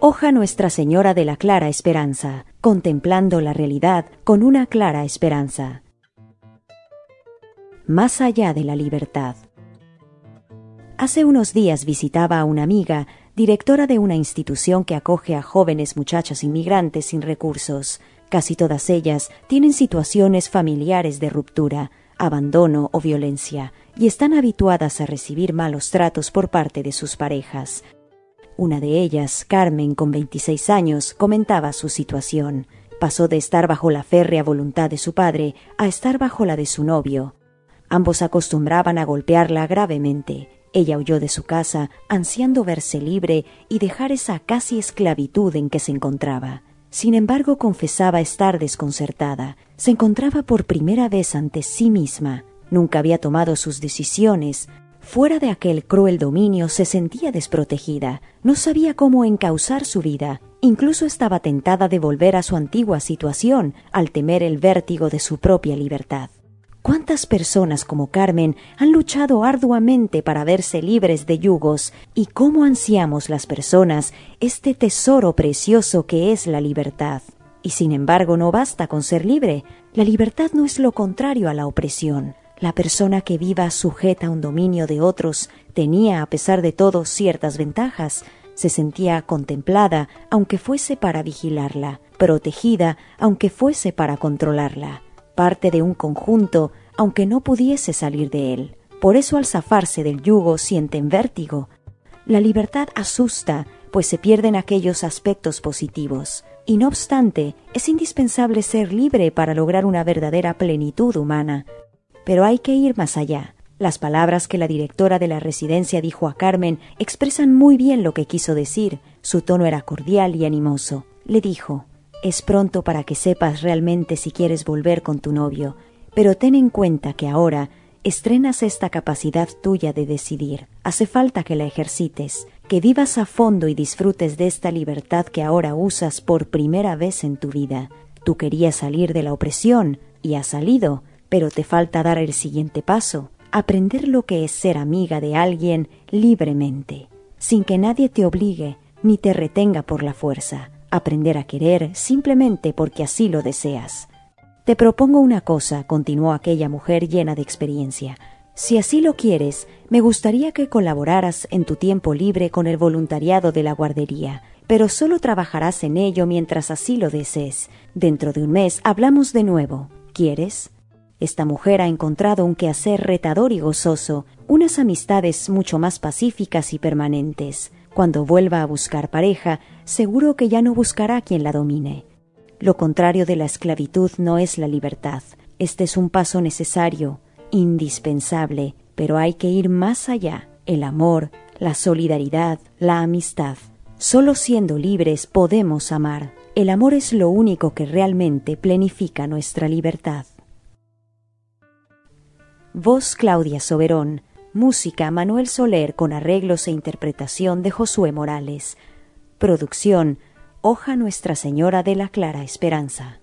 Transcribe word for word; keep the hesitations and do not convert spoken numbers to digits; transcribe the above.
Hoja Nuestra Señora de la Clara Esperanza, contemplando la realidad con una clara esperanza. Más allá de la libertad. Hace unos días visitaba a una amiga, directora de una institución que acoge a jóvenes muchachas inmigrantes sin recursos. Casi todas ellas tienen situaciones familiares de ruptura, abandono o violencia, y están habituadas a recibir malos tratos por parte de sus parejas. Una de ellas, Carmen, con veintiséis años, comentaba su situación. Pasó de estar bajo la férrea voluntad de su padre a estar bajo la de su novio. Ambos acostumbraban a golpearla gravemente. Ella huyó de su casa, ansiando verse libre y dejar esa casi esclavitud en que se encontraba. Sin embargo, confesaba estar desconcertada. Se encontraba por primera vez ante sí misma. Nunca había tomado sus decisiones. Fuera de aquel cruel dominio se sentía desprotegida. No sabía cómo encauzar su vida. Incluso estaba tentada de volver a su antigua situación, al temer el vértigo de su propia libertad. ¿Cuántas personas como Carmen han luchado arduamente para verse libres de yugos? ¿Y cómo ansiamos las personas este tesoro precioso que es la libertad? Y sin embargo no basta con ser libre. La libertad no es lo contrario a la opresión. La persona que viva sujeta a un dominio de otros tenía, a pesar de todo, ciertas ventajas. Se sentía contemplada, aunque fuese para vigilarla, protegida, aunque fuese para controlarla. Parte de un conjunto, aunque no pudiese salir de él. Por eso al zafarse del yugo sienten vértigo. La libertad asusta, pues se pierden aquellos aspectos positivos. Y no obstante, es indispensable ser libre para lograr una verdadera plenitud humana. Pero hay que ir más allá. Las palabras que la directora de la residencia dijo a Carmen expresan muy bien lo que quiso decir. Su tono era cordial y animoso. Le dijo: «Es pronto para que sepas realmente si quieres volver con tu novio, pero ten en cuenta que ahora estrenas esta capacidad tuya de decidir. Hace falta que la ejercites, que vivas a fondo y disfrutes de esta libertad que ahora usas por primera vez en tu vida. Tú querías salir de la opresión y has salido, pero te falta dar el siguiente paso, aprender lo que es ser amiga de alguien libremente, sin que nadie te obligue ni te retenga por la fuerza. Aprender a querer simplemente porque así lo deseas. Te propongo una cosa», continuó aquella mujer llena de experiencia. «Si así lo quieres, me gustaría que colaboraras en tu tiempo libre con el voluntariado de la guardería, pero solo trabajarás en ello mientras así lo desees. Dentro de un mes hablamos de nuevo. ¿Quieres?». Esta mujer ha encontrado un quehacer retador y gozoso, unas amistades mucho más pacíficas y permanentes. Cuando vuelva a buscar pareja, seguro que ya no buscará quien la domine. Lo contrario de la esclavitud no es la libertad. Este es un paso necesario, indispensable, pero hay que ir más allá. El amor, la solidaridad, la amistad. Solo siendo libres podemos amar. El amor es lo único que realmente planifica nuestra libertad. Voz: Claudia Soberón. Música: Manuel Soler, con arreglos e interpretación de Josué Morales. Producción: Hoja Nuestra Señora de la Clara Esperanza.